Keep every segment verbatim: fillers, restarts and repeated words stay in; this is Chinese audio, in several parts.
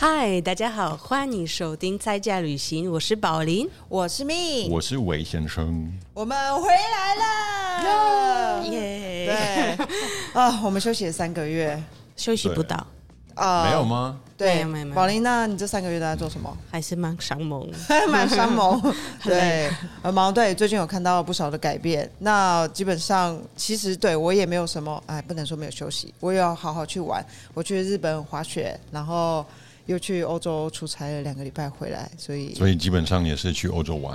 嗨，大家好，欢迎收听在家旅行，我是宝琳， 我是蜜， 我是韦先生， 我们回来了， 耶！ 对啊，我们休息了三个月， 休息不到啊， 没有吗？ 对， 没有没有没有宝琳，那你这三个月都在做什么？ 还是蛮伤萌， 蛮伤萌，对，很忙。对，最近有看到不少的改变。那基本上，其实对我也没有什么，哎，不能说没有休息，我也要好好去玩。我去日本滑雪，然后又去欧洲出差了两个礼拜回来，所以所以基本上也是去欧洲玩。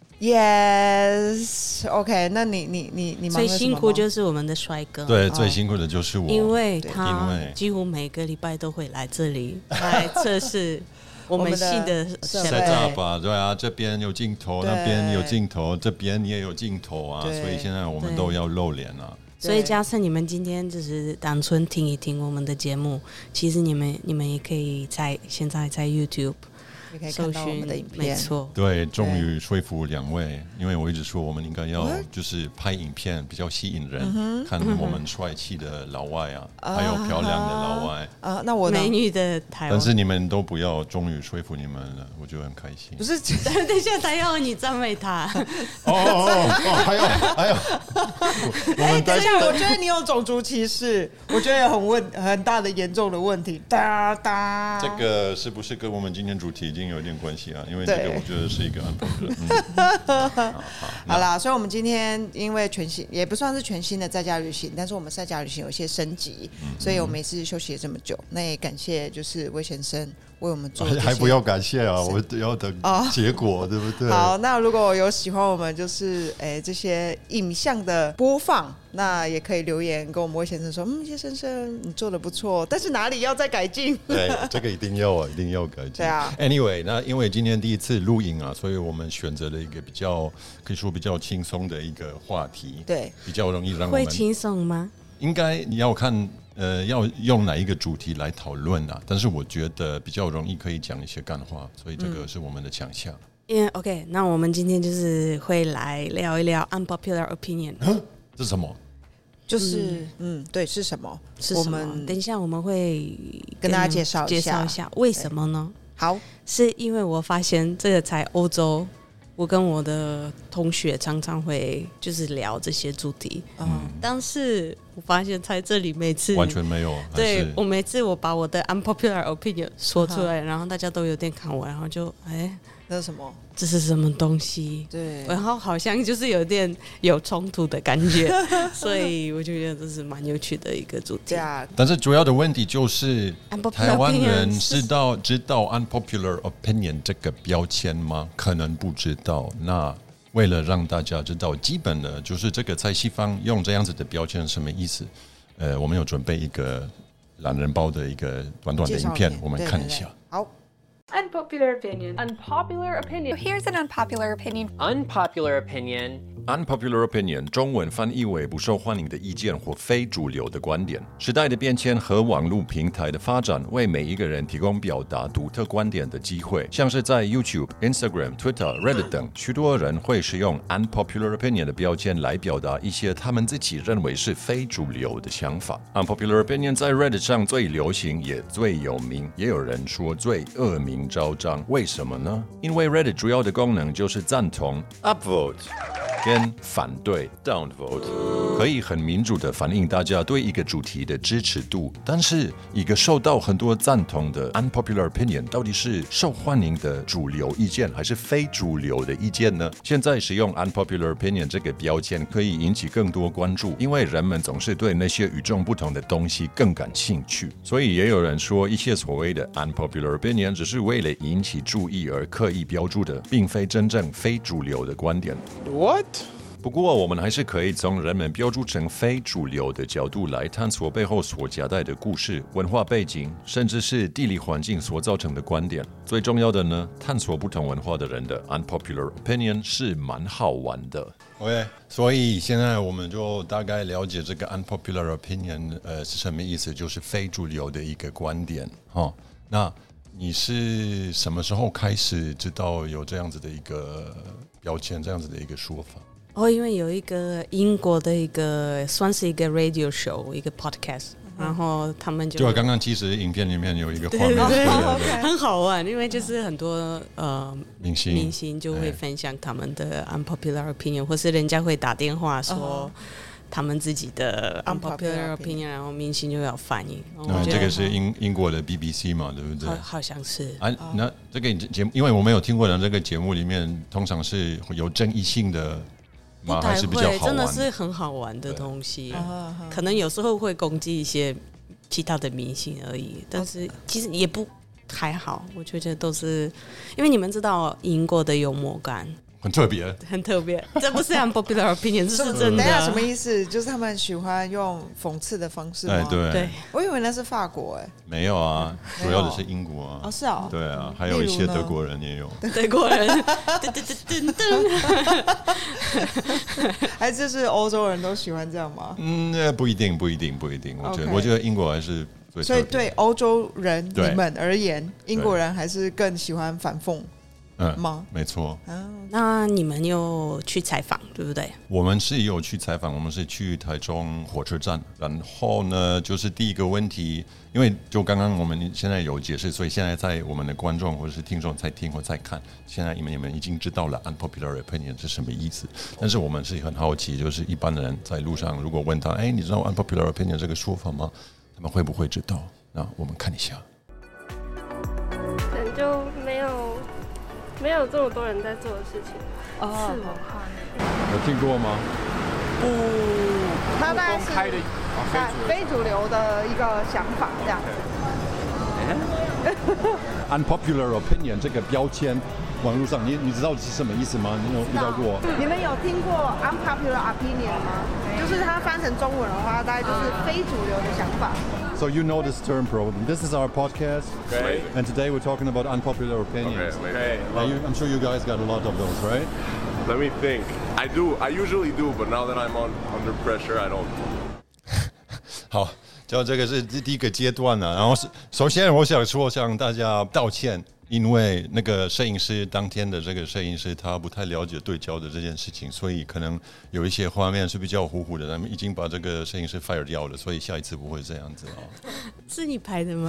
Yes， OK， 那你你你你忙了什么吗？ 最辛苦就是我们的帅哥， 对，最辛苦的就是我， 因为因他为几乎每个礼拜都会来这里来测试我们新的设备。 set up 啊，对啊，这边有镜头，那边有镜头，这边也有镜头啊，所以现在我们都要露脸啊。 所以假设你们今天只是单纯听一听我们的节目，其实你们你们也可以在现在在 YouTube 你可以看到我们的影片， 没错， 对，终于说服两位，因为我一直说我们应该要就是拍影片比较吸引人，嗯、看我们帅气的老外啊，嗯、还有漂亮的老外啊，啊那我美女的台湾， 但是你们都不要，终于说服你们了，我就很开心。 不是， 等一下他要你赞美他。 哦哦哦，还有还有， 我们等一下，我觉得你有种族歧视，我觉得有很问很大的严重的问题。哒哒， 这个是不是跟我们今天主题已经有点关系啊？因为这个我觉得是一个 unpopular、嗯、好, 好, 好啦，所以我们今天因为全新也不算是全新的在家旅行，但是我们在家旅行有一些升级，嗯、所以我们也是休息了这么久。那也感谢就是魏先生为我们做这些， 还不要感谢啊，我要等结果、哦、对不对？ 好，那如果有喜欢我们就是诶这些影像的播放，那也可以留言跟我们魏先生说，嗯，叶先生你做的不错，但是哪里要再改进？ 对，这个一定要啊，一定要改进。 对啊 ，Anyway， 那因为今天第一次录影啊，所以我们选择了一个比较可以说比较轻松的一个话题， 对， 比较容易让我们会轻松吗？ 应该你要看。呃，要用哪一个主题来讨论啊？但是我觉得比较容易可以讲一些干话，所以这个是我们的强项。 嗯 ，OK， 那我们今天就是会来聊一聊 unpopular opinion。 这是什么？ 就是嗯，嗯对，是什么？ 是什么？我们等一下我们会跟大家介绍一下， 介绍一下为什么呢？ 好， 是因为我发现这个在欧洲。我跟我的同学常常会就是聊这些主题，嗯，但是我发现在这里每次完全没有， 对我每次我把我的 unpopular opinion 说出来，然后大家都有点看我，然后就哎， 那是什么？ 这是什么东西？ 对， 然后好像就是有点有冲突的感觉，所以我就觉得这是蛮有趣的一个主题。 对啊， 但是主要的问题就是台湾人知道知道 unpopular opinion 这个标签吗？可能不知道。那为了让大家知道基本的，就是这个在西方用这样子的标签是什么意思？呃，我们有准备一个懒人包的一个短短的影片，我们看一下。 对对对好。 Unpopular opinion. Unpopular opinion. Here's an unpopular opinion. Unpopular opinion. Unpopular opinion 中文翻译为不受欢迎的意见或非主流的观点。时代的变迁和网络平台的发展，为每一个人提供表达独特观点的机会。像是在 YouTube、Instagram、Twitter、Reddit 等，许多人会使用 unpopular opinion 的标签来表达一些他们自己认为是非主流的想法。Unpopular opinion 在 Reddit 上最流行，也最有名，也有人说最恶名昭彰。为什么呢？因为 Reddit 主要的功能就是赞同 upvote。跟反对 downvote 可以很民主的反映大家对一个主题的支持度，但是一个受到很多赞同的 unpopular opinion 到底是受欢迎的主流意见还是非主流的意见呢？现在使用 unpopular opinion 这个标签可以引起更多关注，因为人们总是对那些与众不同的东西更感兴趣，所以也有人说一些所谓的 unpopular opinion 只是为了引起注意而刻意标注的，并非真正非主流的观点。 What? 不过，我们还是可以从人们标注成非主流的角度来探索背后所夹带的故事、文化背景，甚至是地理环境所造成的观点。最重要的呢，探索不同文化的人的 unpopular opinion 是蛮好玩的。OK， 所以现在我们就大概了解这个 unpopular opinion 呃是什么意思，就是非主流的一个观点。哦，那你是什么时候开始知道有这样子的一个标签，这样子的一个说法？ 哦，因为有一个英国的一个算是一个 radio show， 一个 podcast， 然后他们就就刚刚其实影片里面有一个画面， 对对对对很好玩，因为就是很多呃明星明星就会分享他们的 unpopular opinion， 或是人家会打电话说他们自己的 unpopular opinion， 然后明星就要反应。 嗯，这个是英英国的 B B C 嘛，对不对？ 好, 好像是啊，那这个节目，因为我没有听过的这个节目里面，通常是有争议性的吗？还是比较好玩的？ 真的是很好玩的东西，可能有时候会攻击一些其他的明星而已，但是其实也不还好，我觉得都是因为你们知道英国的幽默感。 很特别， 很特别，这不是 unpopular opinion， 这是真的。 等一下什么意思？就是他们喜欢用讽刺的方式吗？ 哎，对， 对，我以为那是法国，哎， 没有啊，主要的是英国啊。 哦，是啊， 对啊，还有一些德国人也有。 德国人，噔噔噔噔噔， 还是是欧洲人都喜欢这样吗？ 嗯，不一定，不一定，不一定。我觉得， okay. 我觉得英国还是最。 所以对欧洲人你们而言，英国人还是更喜欢反讽。 嗯吗？ 没错。 那你们有去采访，对不对？ 我们是有去采访，我们是去台中火车站，然后呢，就是第一个问题，因为就刚刚我们现在有解释，所以现在在我们的观众或者是听众在听或在看，现在你们你们已经知道了 unpopular opinion 是什么意思。但是我们是很好奇，就是一般的人在路上如果问他，哎，你知道 unpopular opinion 这个说法吗？他们会不会知道？那我们看一下。 可能就没有。没有这么多人在做的事情哦， 是文化内有听过吗？ 不，它大概是非主流的一个想法这样。 Unpopular opinion 这个标签，网络上你你知道是什么意思吗？你有遇到过？ 你们有听过 unpopular opinion 吗？就是它翻成中文的话，大概就是非主流的想法。 So you know this term probably. This is our podcast, okay. and today we're talking about unpopular opinions. Okay. okay. You, I'm sure you guys got a lot of those, right? Let me think. I do. I usually do, but now that I'm on under pressure, I don't. 好，就这个是第一个阶段了。然后是首先我想说向大家道歉。因为那个摄影师当天的这个摄影师他不太了解对焦的这件事情，所以可能有一些画面是比较糊糊的。他们已经把这个摄影师 fire 掉了，所以下一次不会这样子哦。 是你拍的吗？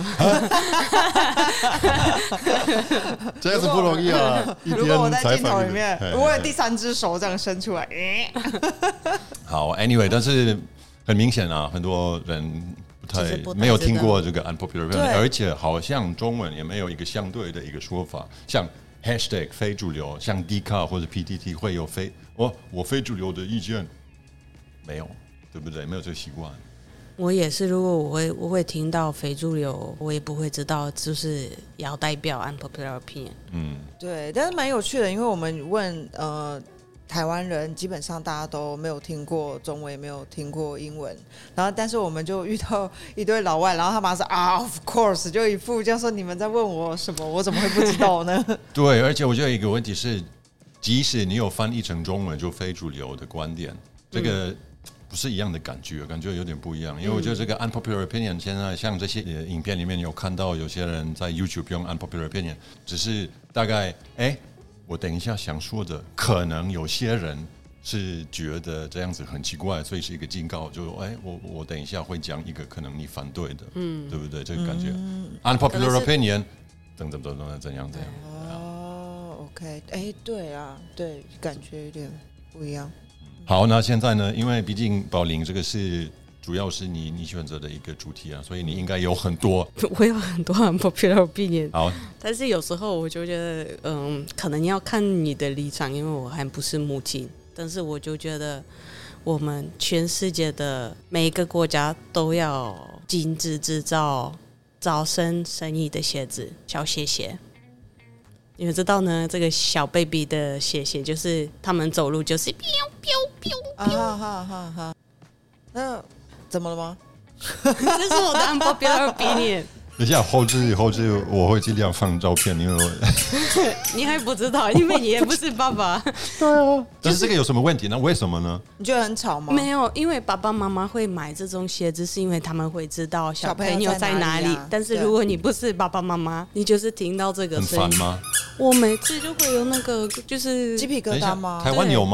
这样子不容易啊！ 如果我在镜头里面，如果有第三只手这样伸出来， 好 ，anyway， 但是很明显啊，很多人。没有听过这个 unpopular opinion， 而且好像中文也没有一个相对的一个说法，像 hashtag 非主流，像 Dcard 或者 P T T 会有非哦我非主流的意见，没有，对不对？没有这个习惯。 我也是，如果我会我会听到非主流，我也不会知道就是要代表 unpopular opinion。 嗯， 对，但是蛮有趣的，因为我们问呃。台湾人基本上大家都没有听过中文，也没有听过英文，然后但是我们就遇到一堆老外，然后他马上啊 ，of course， 就一副就说你们在问我什么，我怎么会不知道呢？ 对，而且我觉得一个问题是，即使你有翻译成中文，就非主流的观点，这个不是一样的感觉，感觉有点不一样。因为我觉得这个 unpopular opinion 现在像这些影片里面有看到有些人在 YouTube 用 unpopular opinion， 只是大概哎。我等一下想说的，可能有些人是觉得这样子很奇怪，所以是一个警告，就哎，我我等一下会讲一个可能你反对的，嗯，对不对？这个感觉、嗯、，unpopular opinion， 等等等等怎样怎样。 哦 ，OK， 哎，对啊，对，感觉有点不一样。 好，那现在呢？因为毕竟宝玲这个是。主要是你你选择的一个主题啊，所以你应该有很多， 我有很多 unpopular opinion。 好， 但是有时候我就觉得，嗯，可能要看你的立场，因为我还不是母亲。但是我就觉得，我们全世界的每一个国家都要禁止制造早生生意的鞋子，小鞋鞋。你们知道呢？这个小 baby 的鞋鞋，就是他们走路就是 biu biu biu biu。 啊哈哈哈！那。怎么了吗？ 这是我的 unpopular opinion。 等一下后置后置我会尽量放照片，因为我你还不知道，因为你也不是爸爸。 对啊，但是这个有什么问题呢？为什么呢？ 你觉得很吵吗？ 没有，因为爸爸妈妈会买这种鞋子，是因为他们会知道小朋友在哪里。哪里啊、但是如果你不是爸爸妈妈，你就是听到这个声音， 很烦吗？ 我每次就会有那个就是鸡皮疙瘩吗？ 台湾有吗？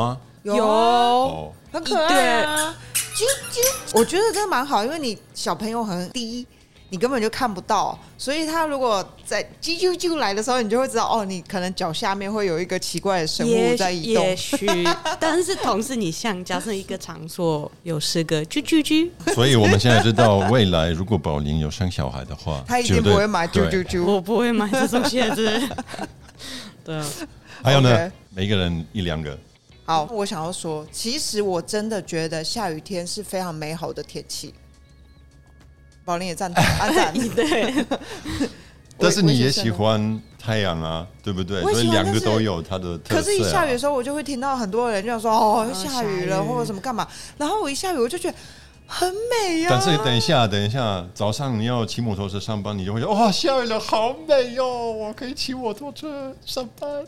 有， 有哦， 很可爱啊，啾啾，我觉得真的蛮好，因为你小朋友很低。你根本就看不到，所以他如果在啾啾啾来的时候，你就会知道哦，你可能脚下面会有一个奇怪的生物在移动。 也许，但是同时你像假设一个场所有十个啾啾啾， 所以我们现在知道，未来如果宝琳有生小孩的话， 他一定不会买啾啾啾， 我不会买这种鞋子。对啊， 还有呢， okay. 每一个人一两个。 好，我想要说，其实我真的觉得下雨天是非常美好的天气。宝琳也赞同，安赞。 对， 但是你也喜欢太阳啊，对不对？所以两个都有它的特色、啊。 可是，一下雨的时候，我就会听到很多人就说：“哦，下雨了，或者什么干嘛。”然后我一下雨，我就觉得很美呀、啊。 但是等一下，等一下，早上你要骑摩托车上班，你就会说：“哇、哦，下雨了，好美哟、哦，我可以骑摩托车上班。”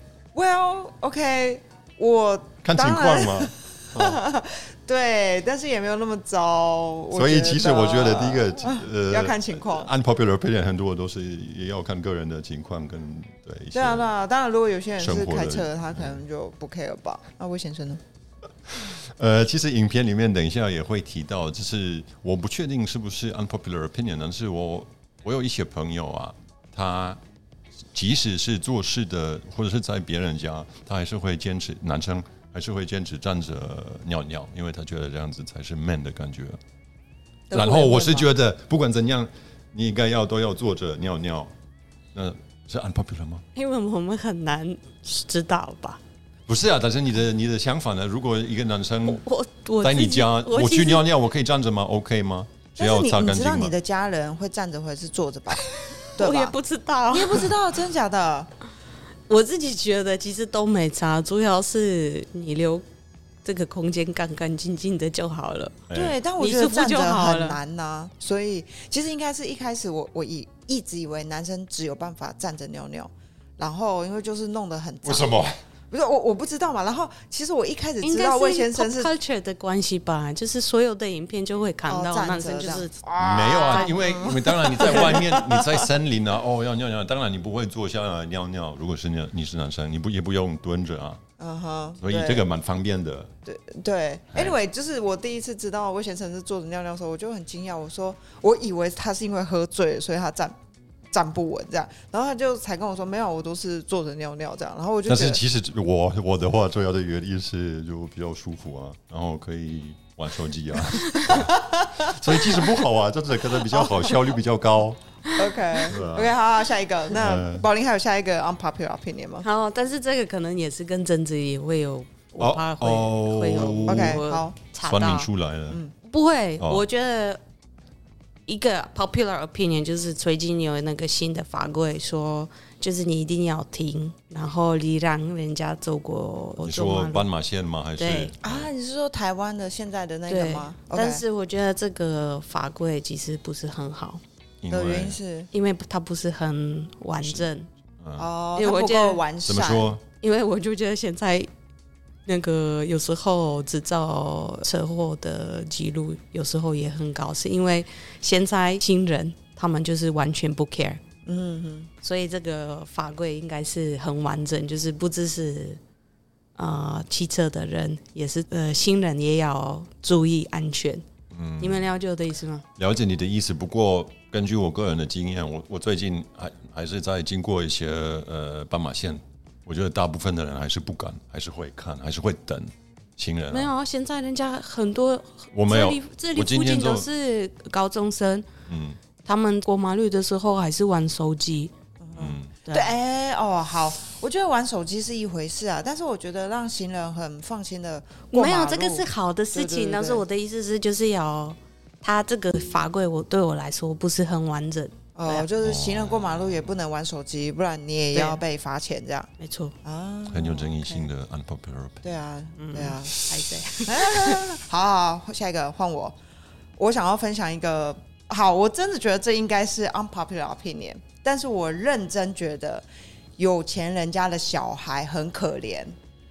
Well, OK， 我看情况嘛。 哦对，但是也没有那么糟。 所以其实我觉得第一个呃要看情况 ，unpopular opinion 很多都是也要看个人的情况跟对一些。 对啊，对啊，当然如果有些人是开车，他可能就不 care 吧。那魏先生呢？ 呃，其实影片里面等一下也会提到，就是我不确定是不是 unpopular opinion， 但是我我有一些朋友啊，他即使是做事的或者是在别人家，他还是会坚持男生。还是会坚持站着尿尿，因为他觉得这样子才是 man 的感觉。然后我是觉得，不管怎样，你应该要都要坐着尿尿，那是 unpopular 吗？ 因为我们很难知道吧？ 不是啊，但是你的你的想法呢？如果一个男生我我在你家， 我, 我去尿尿，我可以站着吗 ？OK 吗？只要擦干净吗？ 你知道你的家人会站着或者是坐着吧？对吧？ 我也不知道， 你也不知道，真的假的？ 我自己觉得其实都没差，主要是你留这个空间干干净净的就好了。 对，但我觉得站着很难呐、啊，所以其实应该是一开始我我以一直以为男生只有办法站着尿尿，然后因为就是弄得很脏。 为什么？ 不是我我不知道嘛，然后其实我一开始知道魏先生是 culture 的关系吧，就是所有的影片就会看到男生就是、 哦、没有啊，因为因为当然你在外面你在森林啊，哦要尿尿，当然你不会坐下来尿尿。如果是你你是男生，你不也不用蹲着啊，嗯哼，所以这个蛮方便的。 对对 ，anyway， 就是我第一次知道魏先生是坐着尿尿的时候，我就很惊讶，我说我以为他是因为喝醉了，所以他站。站不稳这样，然后他就才跟我说没有，我都是坐着尿尿这样，然后我就觉得。 但是其实我我的话最要的原因是就比较舒服啊，然后可以玩手机啊，所以其实不好啊，这样子可能比较好，效率比较高。 OK OK， 好好，下一个。那宝琳还有下一个 unpopular opinion 吗？ 好，但是这个可能也是跟政治也会有，我怕会、 哦、 会有 OK 好酸民出来了， 嗯，不会， 哦、 我觉得。一个 popular opinion 就是最近有那个新的法规说，就是你一定要停，然后你让人家走过。 你说斑马线吗？还是对啊？你是说台湾的现在的那个吗？ 但是我觉得这个法规其实不是很好， 的原因是因为它不是很完整哦，因为我觉得完善。 怎么说？ 因为我就觉得现在。那个有时候制造车祸的记录有时候也很高，是因为现在新人他们就是完全不 care， 嗯哼，所以这个法规应该是很完整，就是不只是呃汽车的人，也是呃新人也要注意安全。嗯，你们了解我的意思吗？ 了解你的意思，不过根据我个人的经验，我我最近还还是在经过一些呃斑马线。我觉得大部分的人还是不敢，还是会看，还是会等新人、啊。 没有，现在人家很多， 我没有， 这里这里附近都是高中生，嗯，他们过马路的时候还是玩手机， 嗯，对，哎、欸，哦，好，我觉得玩手机是一回事啊，但是我觉得让行人很放心的过马路， 没有这个是好的事情，对对对对，但是我的意思是，就是要他这个法规，我对我来说不是很完整。 哦，就是行人过马路也不能玩手机，不然你也要被罚钱，这样没错啊， 很有争议性的 unpopular。 对啊，对啊， 还是好好，下一个换我，我想要分享一个，好，我真的觉得这应该是 unpopular opinion， 但是我认真觉得有钱人家的小孩很可怜，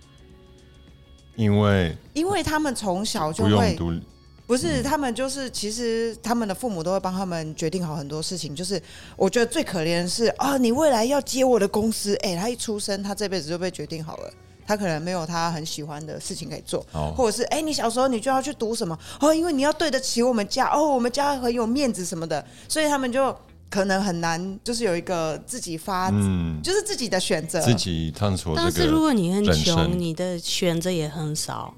因为因为他们从小就会不用读。 不是，他们就是其实他们的父母都会帮他们决定好很多事情。就是我觉得最可怜的是啊，你未来要接我的公司，哎、欸，他一出生，他这辈子就被决定好了， 他可能没有他很喜欢的事情可以做， 哦、 或者是哎，你小时候你就要去读什么哦，因为你要对得起我们家哦，我们家很有面子什么的，所以他们就可能很难，就是有一个自己发，嗯，就是自己的选择， 自己探索这个人生。 但是如果你很穷，你的选择也很少。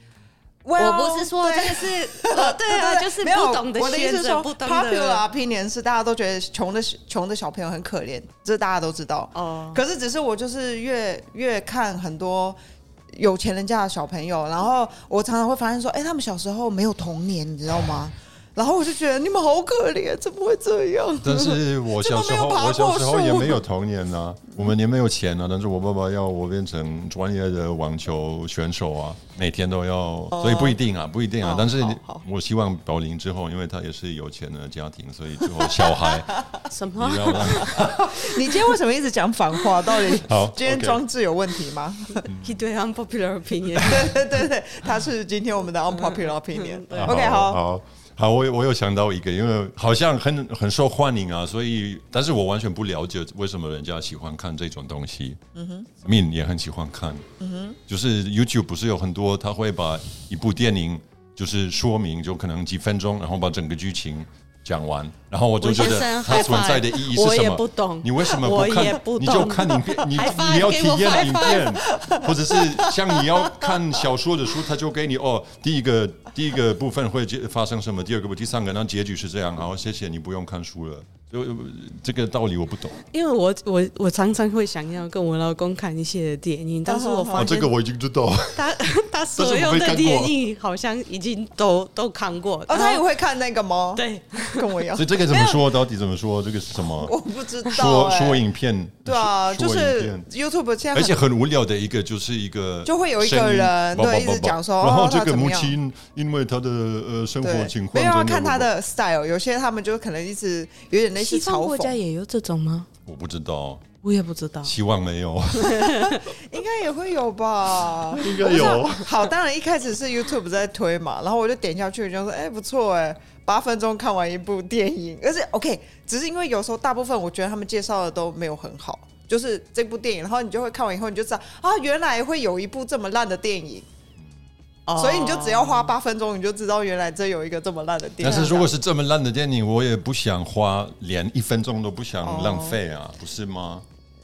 Well, 我不是说这个是，呃、对啊，就是不懂得选择，不懂得。 Popular opinion 是大家都觉得穷的穷的小朋友很可怜，这大家都知道。哦，可是只是我就是越越看很多有钱人家的小朋友，然后我常常会发现说，哎、欸，他们小时候没有童年，你知道吗？然后我就觉得你们好可怜，怎么会这样？ 但是我小时候，我小时候也没有童年啊，我们也没有钱啊。但是我爸爸要我变成专业的网球选手啊，每天都要，哦、所以不一定啊，不一定啊。哦、但是我希望宝林之后，因为他也是有钱的家庭，所以之后小孩什么？ 你要让你今天为什么一直讲反话？到底好， 今天装置有问题吗？ 一堆 unpopular opinion。 对对对对，他是今天我们的 unpopular opinion。 嗯、 OK， 好。 好好，我我有想到一个，因为好像很很受欢迎啊，所以，但是我完全不了解为什么人家喜欢看这种东西。嗯哼 ，Min 也很喜欢看。嗯哼，就是 YouTube 不是有很多，他会把一部电影就是说明，就可能几分钟，然后把整个剧情讲完，然后我就觉得它存在的意义是什么？ 我也不懂， 你为什么不看？不你就看影片，你你要体验影片，或者是像你要看小说的书，他就给你哦，第一个第一个部分会发生什么，第二个部第三个，然后结局是这样，好，谢谢你不用看书了。就这个道理我不懂， 因为我我我常常会想要跟我老公看一些电影，但是我发现、 哦、这个我已经知道， 他他所有的电影好像已经都都看过。 哦，他也会看那个吗？ 对， 跟我一样。 所以这个怎么说？到底怎么说？这个是什么？ 我不知道、欸。 说说影片， 对啊，就是 YouTube 现在， 而且很无聊的一个，就是一个就会有一个人对一直讲说， 然后这个母亲因为他的呃生活情况， 没有要看他的 style， 有些他们就可能一直有点类似嘲讽。 也有这种吗？ 我不知道， 我也不知道， 希望没有， 应该也会有吧？ 应该有。 好，当然一开始是 YouTube 在推嘛，然后我就点下去，就说：“哎、欸，不错哎，八分钟看完一部电影。”而且 OK， 只是因为有时候大部分我觉得他们介绍的都没有很好，就是这部电影，然后你就会看完以后你就知道啊，原来会有一部这么烂的电影。所以你就只要花八分钟，你就知道原来这有一个这么烂的电影。 但是如果是这么烂的电影，我也不想花，连一分钟都不想浪费啊， oh. 不是吗？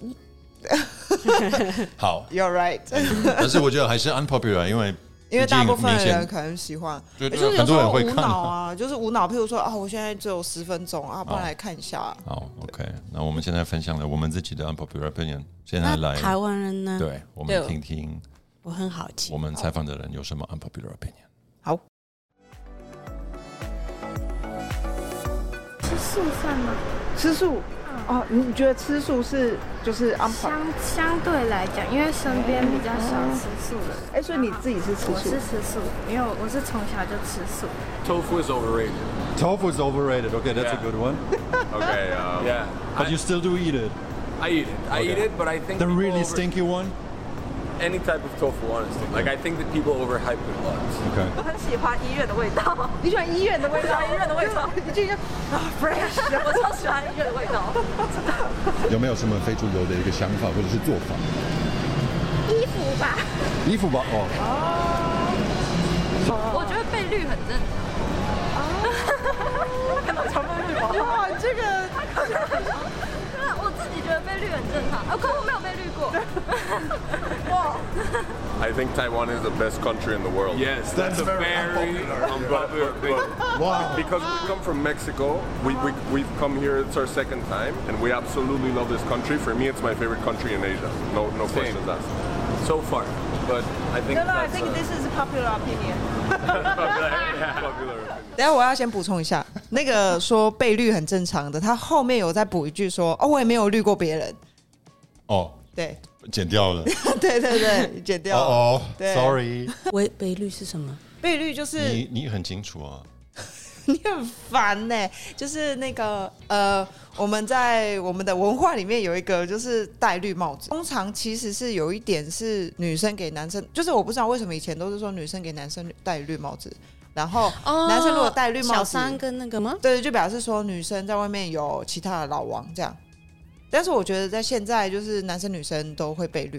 好 ，You're right 。 但是我觉得还是 unpopular， 因为因为大部分人可能喜欢， 对对， 就是很多人会看啊，就是无脑。譬如说啊，我现在只有十分钟啊，不然来看一下。 好 ，OK， 那我们现在分享了我们自己的 unpopular opinion， 现在来台湾人呢？ 对，我们听听。 我很好奇， 我们采访的人有什么 unpopular opinion？ 好， 吃素算吗？ 吃素、嗯、哦，你觉得吃素是就是 unpopular？ 相相对来讲，因为身边比较少吃素的人。 哎、欸，所以你自己是吃素？ 我是吃素，因为我是从小就吃素。 Tofu is overrated. Tofu is overrated. Okay, that's yeah. a good one. Okay, um, yeah, but I, you still do eat it. I eat it. I okay. eat it, but I think the really over- stinky one. Any type of tofu, honestly. Like I think that people overhype it a lot. Okay. 我很喜欢医院的味道。你喜欢医院的味道？医院的味道，你就啊 fresh， 我超喜欢医院的味道。 有没有什么非主流的一个想法或者是做法？ 衣服吧。 衣服吧，哦。 哦。我觉得被绿很正常。 哦。看到常被绿吗？哇，这个太可爱了。 我自己觉得被绿很正常，哦，可我没有被绿过。 哇 I think Taiwan is the best country in the world. Yes, that's, that's a very unpopular thing. Wow. Because we come from Mexico, we, we, we've come here, it's our second time, and we absolutely love this country. For me, it's my favorite country in Asia. No, no questions asked. So far. But I think no, no, that's I think a, this is a popular opinion. popular, yeah, popular opinion. 等一下我要先补充一下，那个说被绿很正常的，他后面有再补一句说，哦，我也没有绿过别人。 哦， 对， 剪掉了。 对对对，剪掉了。 哦、oh, ，sorry。 被被绿是什么？ 被绿就是你你很清楚啊。 你很烦呢、欸，就是那个呃，我们在我们的文化里面有一个就是戴绿帽子，通常其实是有一点是女生给男生，就是我不知道为什么以前都是说女生给男生戴绿帽子，然后男生如果戴绿帽子， 小三跟那个吗？ 对，就表示说女生在外面有其他的老王这样。但是我觉得在现在就是男生女生都会被绿，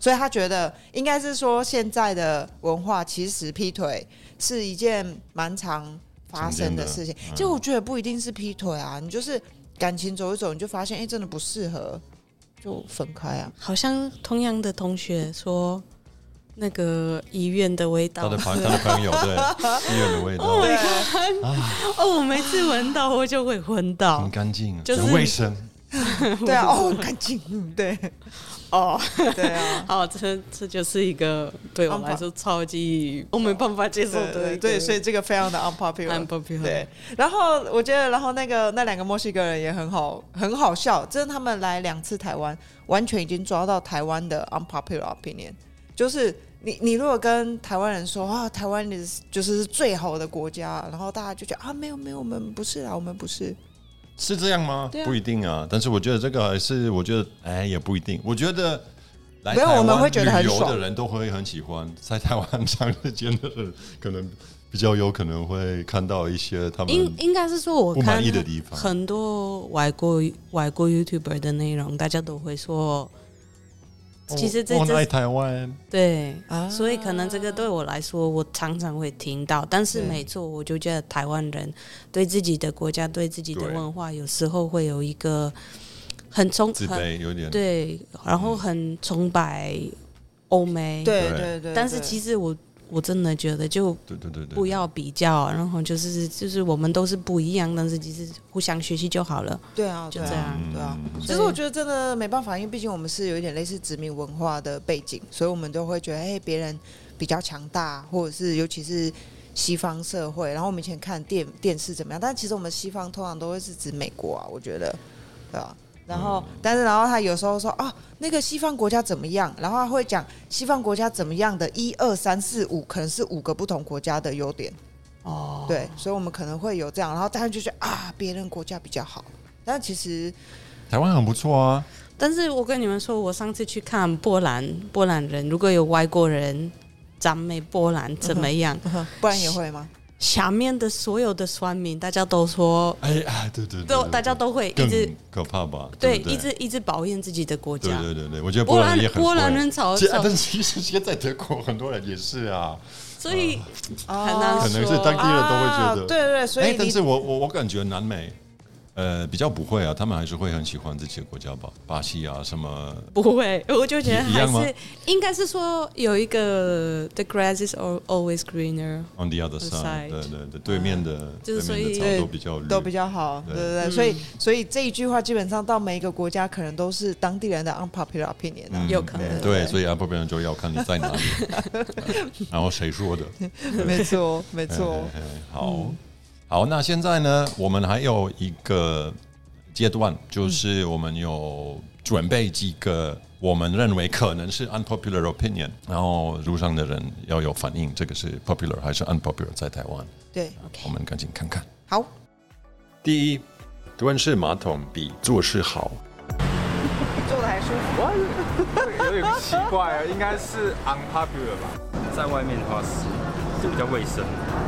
所以他觉得应该是说现在的文化其实劈腿是一件蛮常发生的事情。其实我觉得不一定是劈腿啊，你就是感情走一走，你就发现哎、欸，真的不适合，就分开啊。 好像同样的同学说。那个医院的味道， 他的朋他的朋友对医院的味道， Oh my god！、啊、哦，我每次闻到我就会昏倒， 很干净， 就是很卫生。 对啊，哦，很干净，对， 哦， 对啊， 好，这这就是一个对我来说超级我没办法接受的， 对，对，所以这个非常的 unpopular， unpopular。 对，然后我觉得，然后那个那两个墨西哥人也很好，很好笑，真的，他们来两次台湾，完全已经抓到台湾的 unpopular opinion。就是你，你如果跟台湾人说啊，台湾就是最好的国家，然后大家就觉得啊，没有没有，我们不是啊，我们不是， 是这样吗？ 啊、 不一定啊。但是我觉得这个还是，我觉得哎也不一定。我觉得来台湾旅游的人都会很喜欢，在台湾长时间的人可能比较有可能会看到一些他们应应该是说我看不满意的地方。 很多外国外国 YouTuber 的内容，大家都会说。其实这我爱台湾， 对、啊，所以可能这个对我来说，我常常会听到。但是没错，我就觉得台湾人对自己的国家、对自己的文化，有时候会有一个很崇自卑，有点对，然后很崇拜欧美， 对对 对, 对。 但是其实我。我真的觉得就不要比较，然后就是就是我们都是不一样，但是其实互相学习就好了。 对啊， 就这样， 对啊。其实我觉得真的没办法，因为毕竟我们是有一点类似殖民文化的背景，所以我们都会觉得，哎，别人比较强大，或者是尤其是西方社会。然后我们以前看电电视怎么样，但其实我们西方通常都会是指美国啊，我觉得，对吧？然后，但是，然后他有时候说啊，那个西方国家怎么样？然后他会讲西方国家怎么样的一二三四五，可能是五个不同国家的优点。哦，对，所以我们可能会有这样，然后大家就觉得啊，别人国家比较好，但其实台湾很不错啊。 但是我跟你们说，我上次去看波兰，波兰人如果有外国人赞美波兰怎么样？ 嗯嗯、不然也会吗？ 下面的所有的酸民，大家都说， 哎哎，对对 对, 对, 对，大家都会一直可怕吧？ 对， 对对一直一直抱怨自己的国家。 对对对对，我觉得波兰也很波兰人吵吵， 但是其实现在德国很多人也是啊， 所以、啊、很难说， 可能是当地人都会觉得， 啊、对对，所以、欸、 但是我我我感觉南美。呃，比较不会啊，他们还是会很喜欢自己的国家吧，巴西啊什么。 不会，我就觉得还是应该是说有一个 the grass is always greener on the other side， 对对对，对面的、嗯、 就是所以对面的草都比较绿， 都比较好，对对对，嗯、所以所以这一句话基本上到每一个国家可能都是当地人的 unpopular opinion，、啊嗯、有可能对，所以 unpopular 就要看你在哪里，然后谁说的， 没错没错， 好。嗯好，那现在呢，我们还有一个阶段，就是我们有准备几个我们认为可能是 unpopular opinion， 然后路上的人要有反应，这个是 popular 还是 unpopular 在台湾。 对， 我们赶紧看看。 好， 第一，蹲式马桶比坐式好， 坐的还舒服。 有点奇怪啊，应该是 unpopular 吧，在外面的话是是比较卫生。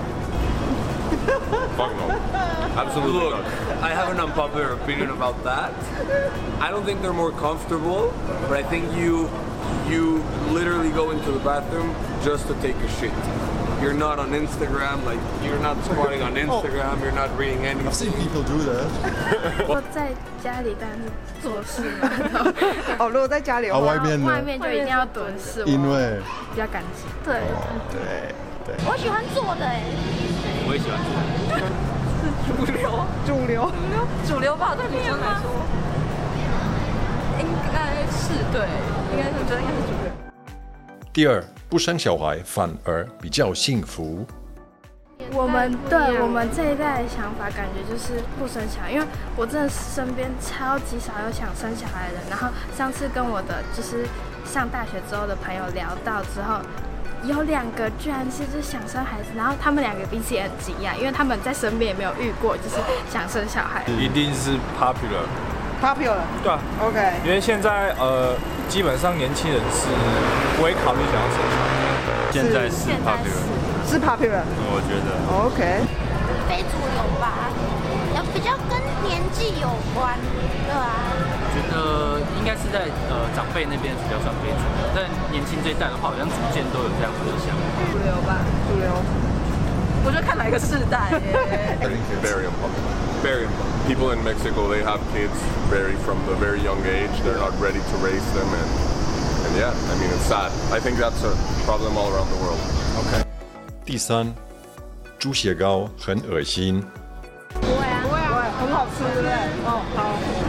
Fuck no. Absolutely Look, not. I have an unpopular opinion about that. I don't think they're more comfortable, but I think you you literally go into the bathroom just to take a shit. You're not on Instagram, like you're not squatting on Instagram, you're not reading anything. I've seen people do that. 我在家里当然是坐式马桶。 哦，如果在家里的话， 外面呢？ 外面就一定要蹲式， 因为比较干净。对对对， 我喜欢坐的哎。 我也喜欢坐。 主流，主流，主流吧，对女生来说，应该是对，应该是我觉得应该是主流。 第二，不生小孩反而比较幸福。 我们对我们这一代的想法，感觉就是不生小孩，因为我真的身边超级少有想生小孩的人。然后上次跟我的就是上大学之后的朋友聊到之后。有两个居然是就是想生孩子，然后他们两个彼此也很惊讶，因为他们在身边也没有遇过就是想生小孩。 一定是 popular， popular， 对啊 ，OK。 因为现在呃，基本上年轻人是不会考虑想要生小孩，现在是 popular， 是 popular， 我觉得 OK。 非主流吧，要比较跟年纪有关，对啊。 觉得应该是在呃长辈那边是比较算非主流，但年轻这一代的话，好像逐渐都有这样子的想法。 主流吧，主流。我觉得看哪一个世代。 Very unpopular. Very unpopular. People in Mexico, they have kids very from the very young age. They're not ready to raise them, and and yeah, I mean it's sad. I think that's a problem all around the world. OK。第三，猪血糕很恶心。 不会啊， 不会啊，很好吃，对不对？哦，好。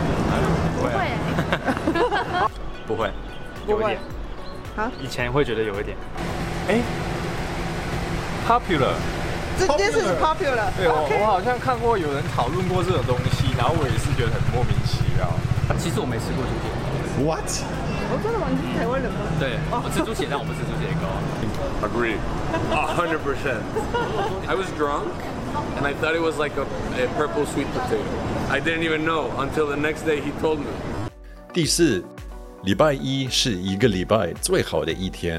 不会。 不会，有一点。 啊？ 以前会觉得有一点。哎 ，popular。 这件事是 popular。 对，我我好像看过有人讨论过这种东西，然后我也是觉得很莫名其妙。其实我没吃过猪血糕。 What？ 我真的吗？你是台湾人吗？ 对，我吃猪血，但我不吃猪血糕。 Agree. A hundred percent. I was drunk, and I thought it was like a, a purple sweet potato. I didn't even know until the next day he told me. 第四，礼拜一是一个礼拜最好的一天。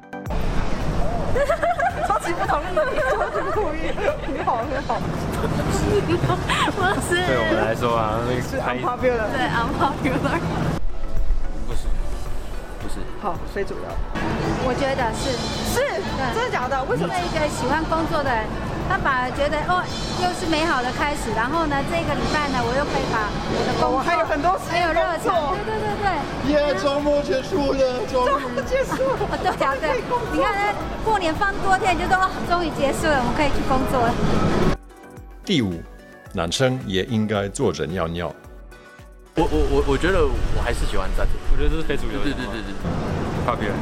超级不同意，超级不同意，很好很好。 不是。 对我们来说啊，那是 unpopular。 对 unpopular。 不是，不是。 好，非主流。 我觉得是。 是，真的假的？为什么？ 一个喜欢工作的人，他反而觉得哦，又是美好的开始。然后呢，这个礼拜呢，我又可以把我的工作， 我还有很多时间还有热忱。对对对对。 耶，周末结束了，周末结束了。 对啊对，你看，过年放多天，就说哦，终于结束了，我们可以去工作了。 第五，男生也应该坐着尿尿。 我我我我觉得我还是喜欢站着，我觉得这是非主流的。对对对对对 ，popular。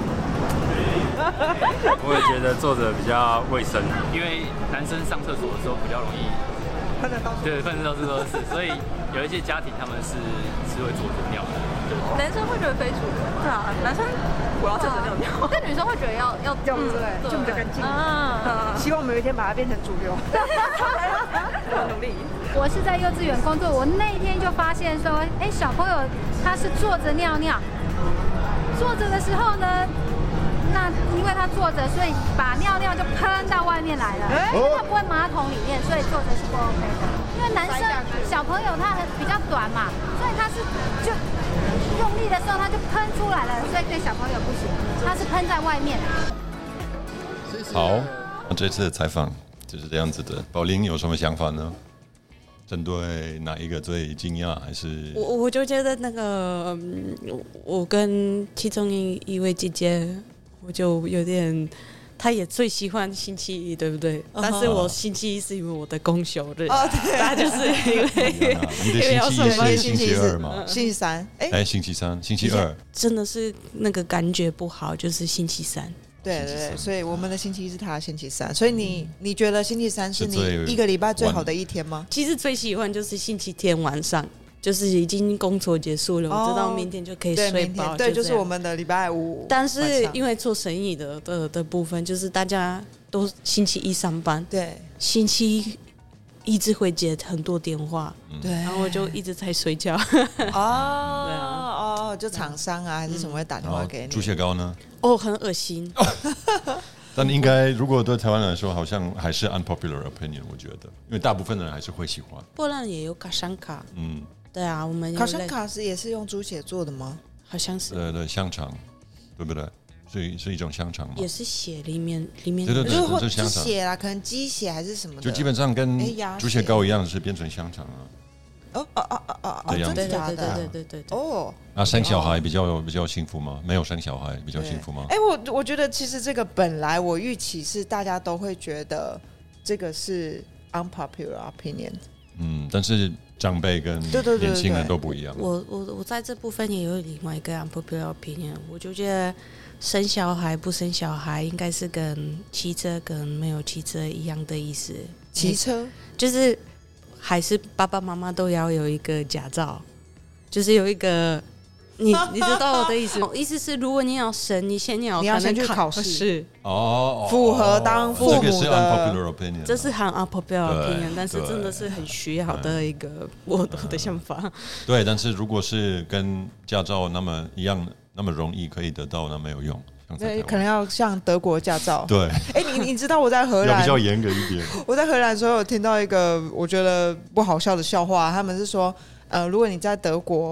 我也觉得坐着比较卫生，因为男生上厕所的时候比较容易喷得到处， 对，喷得到处都是，所以有一些家庭他们是是会坐着尿的。 男生会觉得非主流，对啊，男生我要站着尿尿，但女生会觉得要要这样子，对，就比较干净。啊，希望我们有一天把它变成主流。我努力。 我是在幼稚园工作，我那一天就发现说，哎，小朋友他是坐着尿尿，坐着的时候呢。那因为他坐着，所以把尿尿就喷到外面来了。因为他不会马桶里面，所以坐着是不 OK 的。因为男生小朋友他比较短嘛，所以他是就用力的时候他就喷出来了，所以对小朋友不行，他是喷在外面。 好，那这次的采访就是这样子的。宝玲有什么想法呢？针对哪一个最惊讶？还是我我就觉得那个，嗯、我跟其中一一位姐姐。我就有点，他也最喜欢星期一，对不对？ Uh-huh. 但是我星期一是因为我的公休日，哦，对，他就是因为你的星期一是星期二嘛？ 星期三，哎、 欸，星期三，星期二， 真的是那个感觉不好，就是星期三。 对对对，所以我们的星期一是他的星期三，所以你、嗯、你觉得星期三是你一个礼拜最好的一天吗？ 其实最喜欢就是星期天晚上。就是已经工作结束了，哦、我知道明天就可以睡饱。 对，就, 就是我们的礼拜五。 但是因为做生意的 的, 的部分，就是大家都星期一上班， 对， 星期一一直会接很多电话， 对， 然后我就一直在睡觉。 哦，对啊，哦，就厂商啊、嗯、还是什么会打电话给你？ 猪血糕呢？ 哦，很恶心。 但应该，如果对台湾人来说，好像还是 unpopular opinion， 我觉得，因为大部分人还是会喜欢。 波兰也有卡山卡， 嗯。 对啊，我们卡山卡是也是用猪血做的吗？ 好像是。 对对，香肠，对不对？是是一种香肠吗？ 也是血里面里面。 对对对， 就是香肠。 血啦，可能鸡血还是什么的。 就基本上跟猪血糕一样，是变成香肠啊。 哦哦哦哦哦，这样子假的？ 对对对对对。 哦。 那生小孩比较比较幸福吗？没有生小孩比较幸福吗？ 哎，我我觉得其实这个本来我预期是大家都会觉得这个是 unpopular opinion。 嗯，但是。长辈跟年轻人都不一样。 我我我在这部分也有另外一个 unpopular opinion， 我就觉得生小孩不生小孩应该是跟骑车跟没有骑车一样的意思。 骑车就是还是爸爸妈妈都要有一个驾照，就是有一个你你知道我的意思？意思是如果你要生，你先要你要先去考试哦， 符合当父母的。 这个是 unpopular opinion， 这是很 unpopular opinion， 但是真的是很需要的一个我的想法。 对，但是如果是跟驾照那么一样那么容易可以得到，那没有用。 对，可能要像德国驾照。 对， 哎，你你知道我在荷兰比较严格一点。 我在荷兰的时候有听到一个我觉得不好笑的笑话，他们是说，呃，如果你在德国。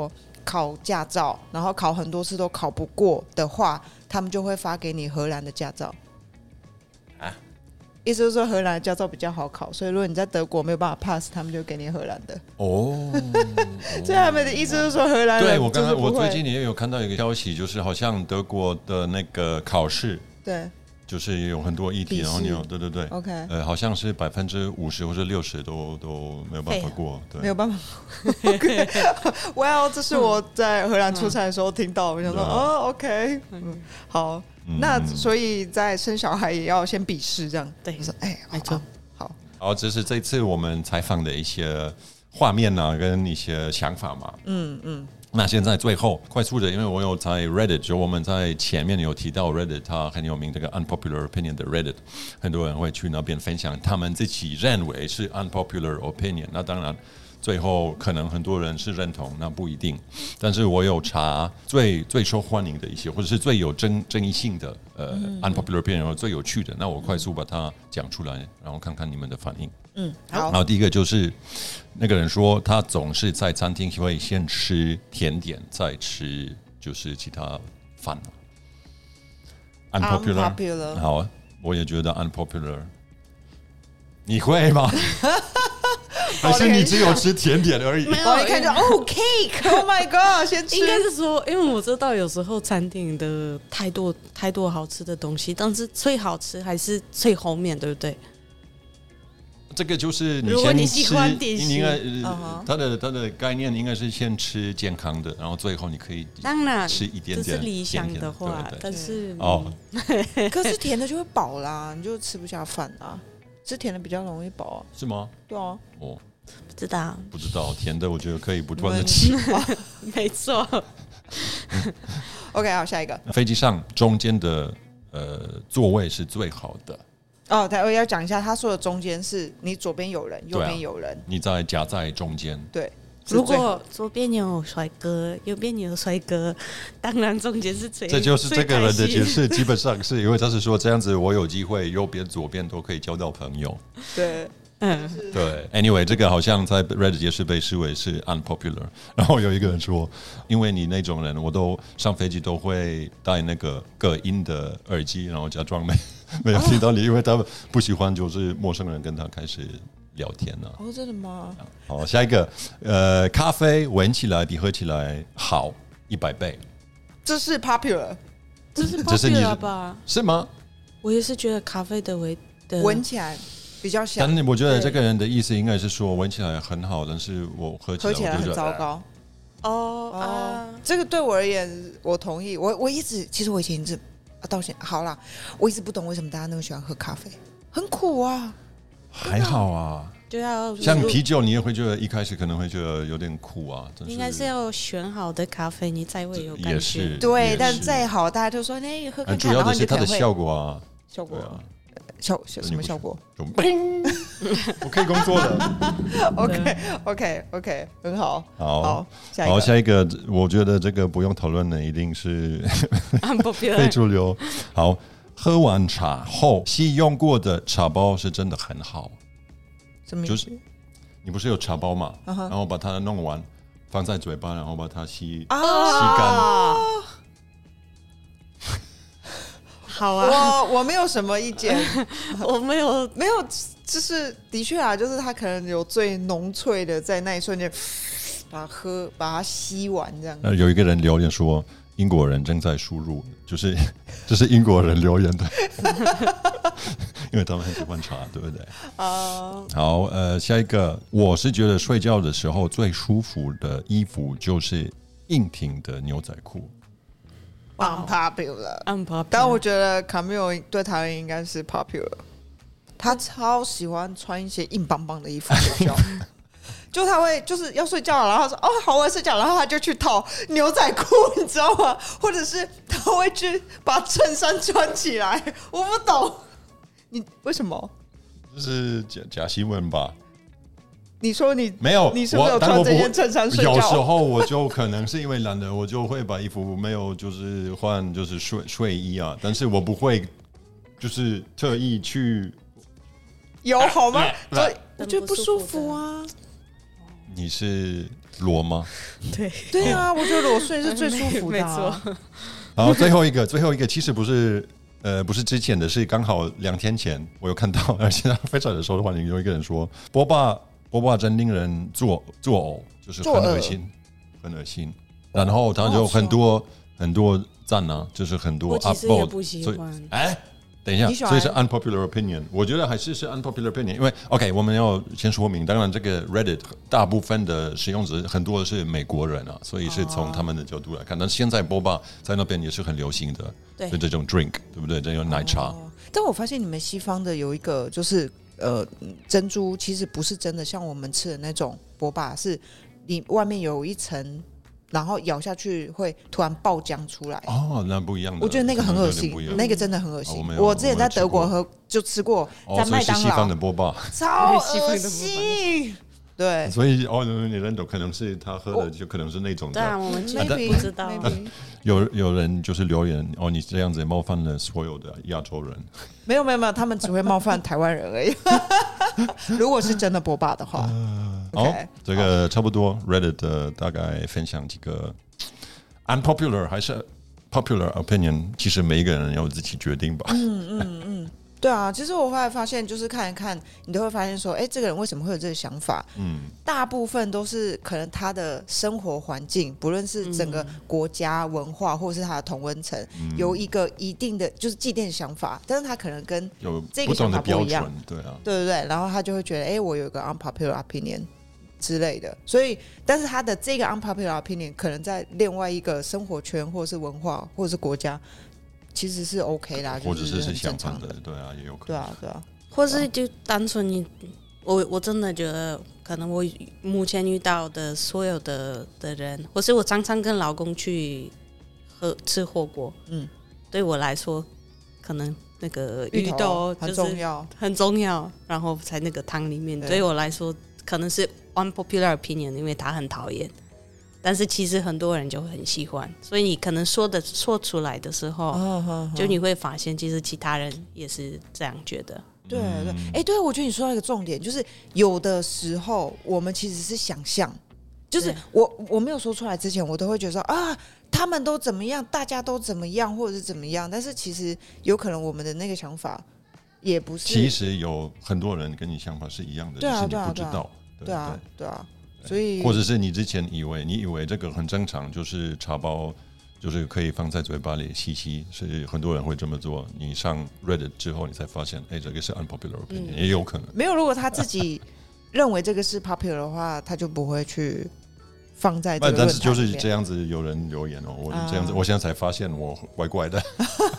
考驾照，然后考很多次都考不过的话，他们就会发给你荷兰的驾照。啊，意思就是说荷兰的驾照比较好考，所以如果你在德国没有办法 pass， 他们就给你荷兰的。哦，所以他们的意思就是说荷兰人对我刚刚我最近也有看到一个消息，就是好像德国的那个考试， 对。 就是有很多议题，然后你有对对对 ，OK， 呃，好像是百分之五十或者六十都都没有办法过，对， 没有办法。Well， 这是我在荷兰出差的时候听到，我想说，哦 ，OK， 嗯，好，那所以在生小孩也要先笔试，这样， 对， 哎，没错，好， 好，这是这次我们采访的一些画面啊，跟一些想法嘛，嗯嗯。那现在最后快速的，因为我有在 Reddit， 就我们在前面有提到 Reddit， 它很有名，这个 unpopular opinion 的 Reddit， 很多人会去那边分享他们自己认为是 unpopular opinion。那当然，最后可能很多人是认同，那不一定。但是我有查最最受欢迎的一些，或者是最有争争议性的呃、嗯、unpopular opinion， 最有趣的，那我快速把它讲出来，然后看看你们的反应。嗯，好。然后第一个就是那个人说，他总是在餐厅会先吃甜点，再吃就是其他饭。unpopular， unpopular 好，我也觉得 unpopular。你会吗？还是你只有吃甜点而已？ 没有，我一看就哦 ，cake，Oh my god， 先吃。 应该是说，因为我知道有时候餐厅的太多太多好吃的东西，但是最好吃还是最后面，对不对？ 这个就是你先吃， 如果你喜欢点心， 应该、uh-huh. 它的它的概念应该是先吃健康的，然后最后你可以当然吃一点点。 这是理想的话， 对对但是哦， 可是甜的就会饱啦，你就吃不下饭啦。吃甜的比较容易饱啊？ 是吗？ 对啊。 哦， 不知道， 不知道甜的，我觉得可以不断的吃。 没错。 OK， 好，下一个。 飞机上中间的呃座位是最好的。 哦，我要讲一下，他说的中间是你左边有人，右边有人，啊、 你在夹在中间。 对， 如果左边有帅哥，右边有帅哥，当然中间是最。 这就是这个人的解释，基本上是因为他是说这样子，我有机会右边、左边都可以交到朋友。 对。 嗯， 对 ，anyway， 这个好像在 Reddit 也是被视为是 unpopular。然后有一个人说，因为你那种人，我都上飞机都会戴那个隔音的耳机，然后假装没没有听到你，因为他们不喜欢就是陌生人跟他开始聊天啊。 哦，真的吗？ 好，下一个，呃，咖啡闻起来比喝起来好一百倍， 这是 popular， 这是 popular 吧？ 是吗？ 我也是觉得咖啡的味的闻起来。比较香， 但是我觉得这个人的意思应该是说闻起来很好，但是我喝起来喝起来很糟糕。哦哦，这个对我而言，我同意。我我一直其实我以前一直啊，到现在好啦，我一直不懂为什么大家那么喜欢喝咖啡，很苦啊。 还好啊， 就要像啤酒，你也会觉得一开始可能会觉得有点苦啊。 应该是要选好的咖啡，你才会有感觉。 也是对，但再好，大家就说哎，喝看看， 主要的是它的效果啊， 效果啊。效什么效果？ 我可以工作的。 OK OK OK， 很好。 好， 好，下一个， 好下一个，我觉得这个不用讨论的，一定是非主流。好，喝完茶后吸用过的茶包是真的很好。 什么意思？ 就是你不是有茶包嘛， uh-huh. 然后把它弄完，放在嘴巴，然后把它吸、 啊、 吸干。 好啊， 我我没有什么意见， 我没有没有，就是的确啊，就是他可能有最浓萃的，在那一瞬间把它喝，把它吸完这样。 呃，有一个人留言说，英国人正在输入，就是就是英国人留言的，因为他们很喜欢茶，对不对？啊、uh... 好，呃，下一个，我是觉得睡觉的时候最舒服的衣服就是硬挺的牛仔裤。 unpopular， unpopular， 但我觉得 Camille 对台湾应该是 popular， 他超喜欢穿一些硬邦邦的衣服睡觉，就他会就是要睡觉了，然后他说哦好我要睡觉，然后他就去套牛仔裤，你知道吗？或者是他会去把衬衫穿起来，我不懂，你为什么？ 这是假假新闻吧？ 你说你没有， 你是不是有穿这件衬衫睡觉？ 有时候我就可能是因为懒得，我就会把衣服没有就是换就是睡睡衣啊，但是我不会就是特意去有好吗？对，我觉得不舒服啊。 你是裸吗？ 对对啊，我觉得裸睡是最舒服的、啊。 没错。 然后最后一个，最后一个其实不是呃不是之前的，是刚好两天前我有看到，而且非常的受欢迎。有一个人说，波霸波霸真令人作作呕，就是很恶心，很恶心。然后他就很多、哦、很多赞啊，就是很多 upvote。 我其实也不喜欢。 哎。等一下，所以是 unpopular opinion。我觉得还是是 unpopular opinion， 因为 OK， 我们要先说明，当然这个 Reddit 大部分的使用者很多是美国人啊，所以是从他们的角度来看。哦、但是现在 Boba 在那边也是很流行的，对，这种 drink， 对不对？这种奶茶、哦。 但我发现你们西方的有一个就是呃珍珠，其实不是真的像我们吃的那种 Boba， 是你外面有一层。然后咬下去会突然爆浆出来哦，那不一样的。 我觉得那个很恶心，那个真的很恶心。哦、我, 我之前在德国喝就吃过，在麦当劳。哦、 西方的波霸， 超恶心。对， 所以哦，你认懂，可能是他喝的，就可能是那种的。 对啊，我们其实不知道。 有有人就是留言哦，你这样子冒犯了所有的亚洲人。 没有没有没有，他们只会冒犯台湾人而已。如果是真的波霸的话， 呃、okay, 好，这个差不多 Reddit 的大概分享几个 unpopular 还是 popular opinion， 其实每一个人要自己决定吧。 嗯嗯嗯。对啊，其实我后来发现，就是看一看，你都会发现说，哎，这个人为什么会有这个想法？嗯，大部分都是可能他的生活环境，不论是整个国家文化，或是他的同温层，嗯、有一个一定的就是既定的想法，但是他可能跟这个想法不一样， 对啊， 对对对，然后他就会觉得，哎，我有一个 unpopular opinion 之类的，所以，但是他的这个 unpopular opinion 可能在另外一个生活圈，或是文化，或者是国家。其实是 OK 啦， 或者是是相反的，对啊，也有可能。 对啊，对啊， 或是就单纯你，我我真的觉得，可能我目前遇到的所有的的人，或是我常常跟老公去喝吃火锅，嗯，对我来说，可能那个鱼豆很重要， 很重要，然后在那个汤里面，对我来说可能是 unpopular opinion， 因为他很讨厌。但是其实很多人就很喜欢，所以你可能说的说出来的时候，哦哦哦、就你会发现，其实其他人也是这样觉得。 对对，哎、欸，对，我觉得你说到一个重点，就是有的时候我们其实是想象，就是我我没有说出来之前，我都会觉得说啊，他们都怎么样，大家都怎么样，或者是怎么样，但是其实有可能我们的那个想法也不是。 其实有很多人跟你想法是一样的， 对啊， 只是你不知道。 对啊，对啊。所以， 或者是你之前以为你以为这个很正常，就是茶包就是可以放在嘴巴里吸吸，是很多人会这么做。你上 Reddit 之后，你才发现，哎，这个是 unpopular opinion，、嗯、也有可能。 没有，如果他自己认为这个是 popular 的话，他就不会去放在这个论坛里面。 但是就是这样子，有人留言哦，我这样子，啊、我现在才发现我怪怪的。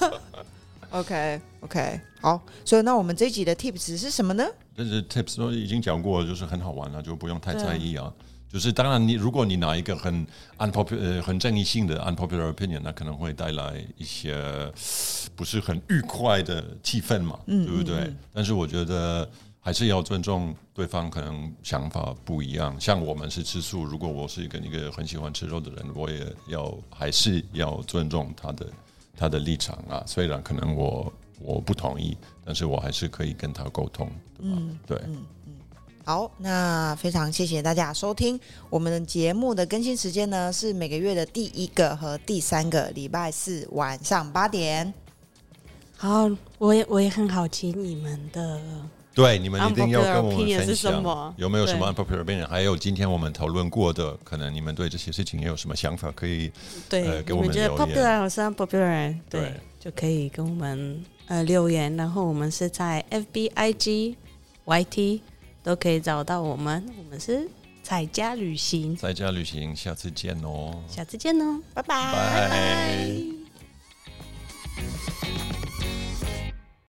OK OK， 好，所以那我们这一集的 tips 是什么呢？ 这是 tips 都已经讲过，就是很好玩了，就不用太在意啊。就是当然你，如果你拿一个很 unpopular、很争议性的 unpopular opinion， 那可能会带来一些不是很愉快的气氛嘛，嗯、对不对？嗯嗯、但是我觉得还是要尊重对方，可能想法不一样。像我们是吃素，如果我是一个一个很喜欢吃肉的人，我也要还是要尊重他的。他的立场啊，虽然可能我我不同意，但是我还是可以跟他沟通，对吧？嗯、对，嗯嗯。 好，那非常谢谢大家收听我们的节目的更新时间呢，是每个月的第一个和第三个礼拜四晚上八点。 好，我也我也很好奇你们的。 对，你们一定要跟我们分享有没有什么 unpopular opinion， 还有今天我们讨论过的，可能你们对这些事情也有什么想法，可以对、 呃、给我们留言。 你们觉得 popular 还是 unpopular？ 对，对就可以跟我们呃留言，然后我们是在 F B、I G、Y T 都可以找到我们，我们是在家旅行， 在家旅行，下次见哦， 下次见哦，拜拜。 拜。